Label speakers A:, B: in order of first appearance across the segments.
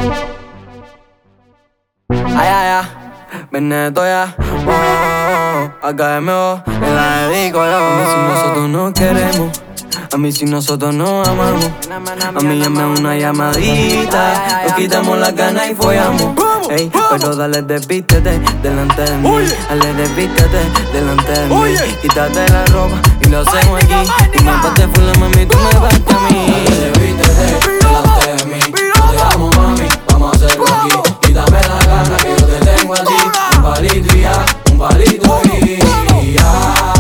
A: Ay, ay, ay, Veneto ya, AKMO, en la dedico yo. A mí si nosotros no queremos, a mí si nosotros no amamos, a mí llame una llamadita, nos quitamos las ganas y follamos. Ey, pero dale desvístete delante de mí, dale desvístete delante de mí. Quítate la ropa y lo hacemos aquí, y me empaste full la mami, tú me vas a mí.
B: Dale desvístete delante de mí, yo te amo mami, vamos a hacerlo aquí. Quítame la gana que yo te tengo a ti, un palito y ya, un palito y ya.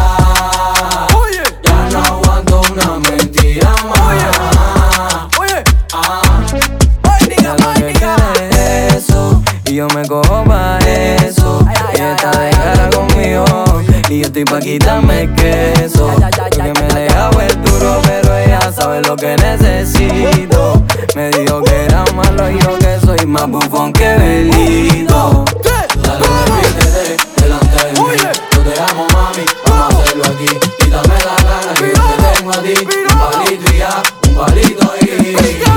B: Ya no aguanto una mentira más.
A: Ella lo que quiere es eso, y yo me cojo pa' eso. Ella está de cara conmigo, y yo estoy pa' quitarme el queso. Porque me he dejado el duro, pero ella sabe lo que necesito. Me dijo que era malo y yo que soy más bufón que Belito.
B: Dale desvístete delante de mí, yo te amo mami, vamos a hacerlo aquí. Quítame la gana que yo te tengo a ti, un palito y ya, un palito y ya.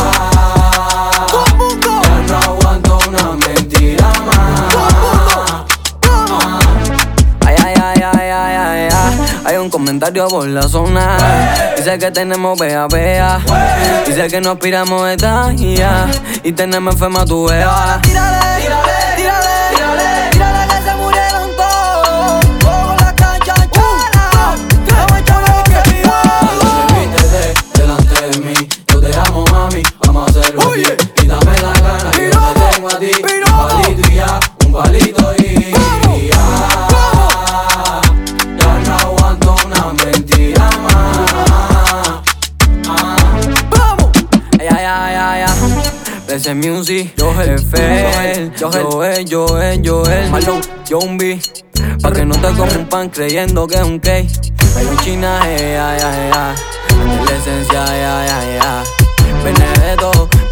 B: Ya no aguanto una mentira más.
A: Ay, ay, ay, ay, ay, ay, ay. Hay un comentario por la zona. Dice que tenemos vea. Dice que nos aspiramos de talla y tenemos enferma tu vea. Tírale que se murieron todos. Con la cancha chana.
B: Dale desvístete delante de mí, yo te amo mami, vamos a hacerlo aquí. Quítame la gana que yo te tengo a ti, un palito y ya, un palito y ya. Ya no aguanto una mentira más.
A: Ay, ay, ay, ay, ay. Blessed Music, Joel, Malone, Jombi. Pa' que no te corrompan creyendo que es un cake. Pero China, ay, ay, ay, ay. La esencia, ay, ay, ay, ay. Benedetto,